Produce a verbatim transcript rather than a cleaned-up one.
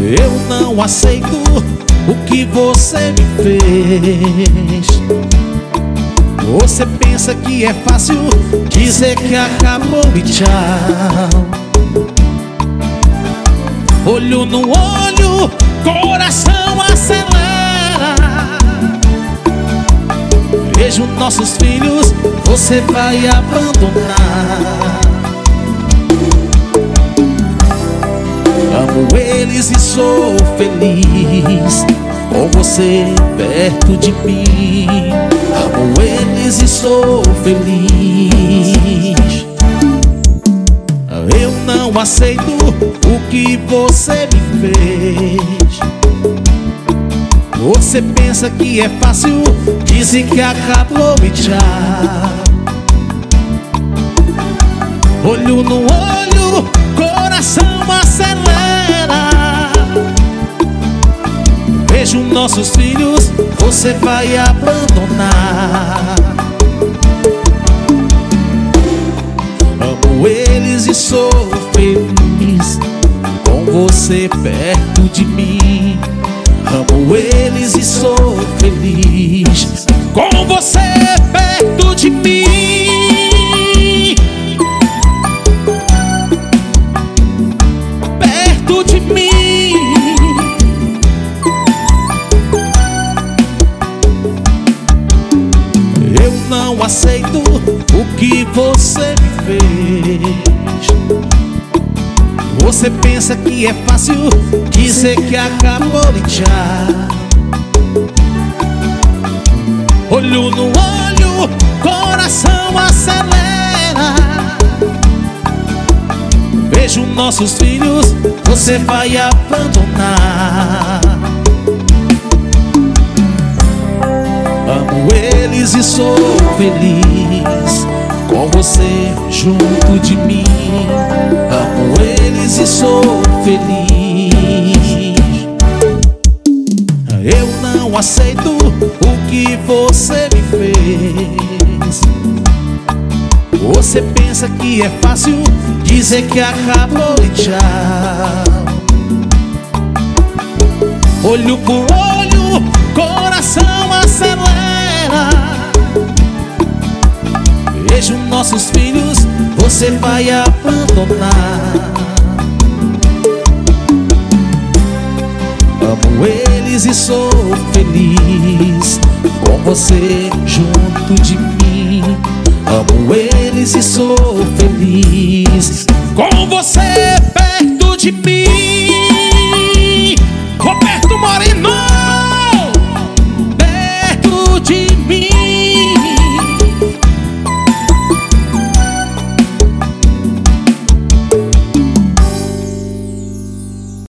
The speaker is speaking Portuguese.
Eu não aceito o que você me fez. Você pensa que é fácil dizer que acabou e tchau. Olho no olho, coração acelera. Vejo nossos filhos, você vai abandonar. Amo eles e sou feliz com você perto de mim. Amo eles e sou feliz. Eu não aceito o que você me fez. Você pensa que é fácil dizer que acabou e tchau. Olho no olho, coração acelera. Vejo nossos filhos, você vai abandonar. Amo eles e sou feliz com você perto de mim. Amo eles e sou feliz com você perto de mim. Perto de mim. Eu não aceito o que você me fez. Você pensa que é fácil dizer que acabou e tchau. Olho no olho, coração acelera. Vejo nossos filhos, você vai abandonar. Amo eles e sou feliz com você junto de mim. Amo eles e sou feliz. Eu não aceito o que você me fez. Você pensa que é fácil dizer que acabou e tchau. Olho por olho, coração acelera. Vejo nossos filhos, você vai abandonar. Amo eles e sou feliz com você junto de mim. Amo eles e sou feliz com você perto de mim.